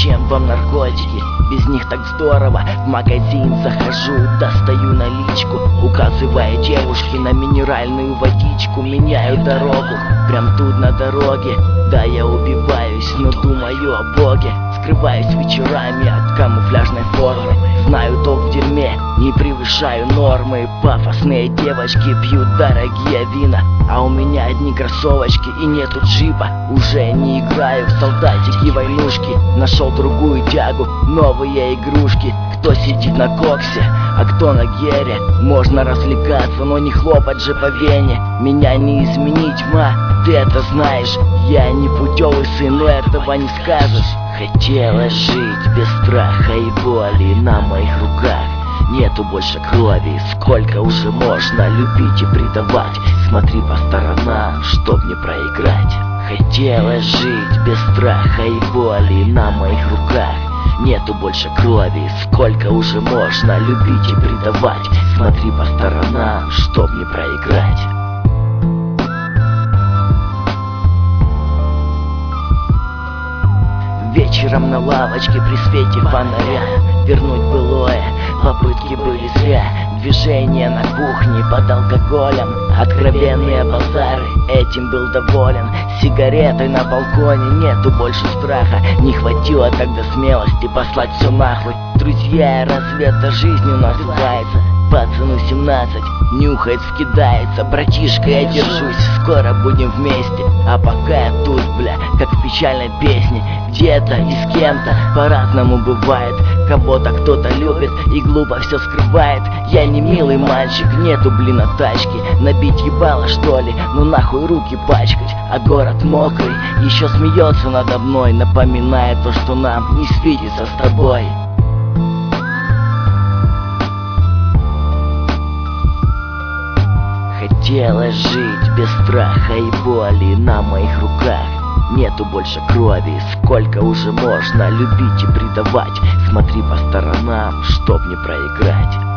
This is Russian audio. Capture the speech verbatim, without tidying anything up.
Зачем вам наркотики? Без них так здорово. В магазин захожу, достаю наличку, указывая девушке на минеральную водичку. Меняю дорогу, прям тут на дороге. Да, я убиваюсь, но думаю о Боге. Скрываюсь вечерами от камуфляжной формы. Знаю толк в дерьме, не превышаю нормы. Пафосные девочки пьют дорогие вина, а у меня одни кроссовочки и нету джипа. Уже не играю в солдатики войнушки. Нашел другую тягу, новые игрушки. Кто сидит на коксе, а кто на гере. Можно развлекаться, но не хлопать же по вене. Меня не изменить, ма, ты это знаешь. Я не путевый сын, но этого не скажешь. Хотелось жить без страха и боли. На моих руках нету больше крови. Сколько уже можно любить и предавать? Смотри по сторонам, чтоб не проиграть. Хотелось жить без страха и боли. На моих руках нету больше крови. Сколько уже можно любить и предавать? Смотри по сторонам, чтоб не проиграть. Вечером на лавочке при свете фонаря вернуть былое, попытки были зря. Движение на кухне под алкоголем, откровенные базары, этим был доволен. Сигаретой на балконе, нету больше страха. Не хватило тогда смелости послать все нахуй. Друзья, разве-то жизнью называется? Пацану семнадцать, нюхает, скидается. Братишка, я держусь, скоро будем вместе. А пока я тут, бля, как в печальной песне. Где-то и с кем-то по-разному бывает. Кого-то кто-то любит и глупо все скрывает. Я не милый мальчик, нету, блин, тачки. Набить ебало, что ли? Ну нахуй руки пачкать. А город мокрый, еще смеется надо мной, напоминая то, что нам не свидится с тобой. Хотелось жить без страха и боли. На моих руках нету больше крови. Сколько уже можно любить и предавать? Смотри по сторонам, чтоб не проиграть.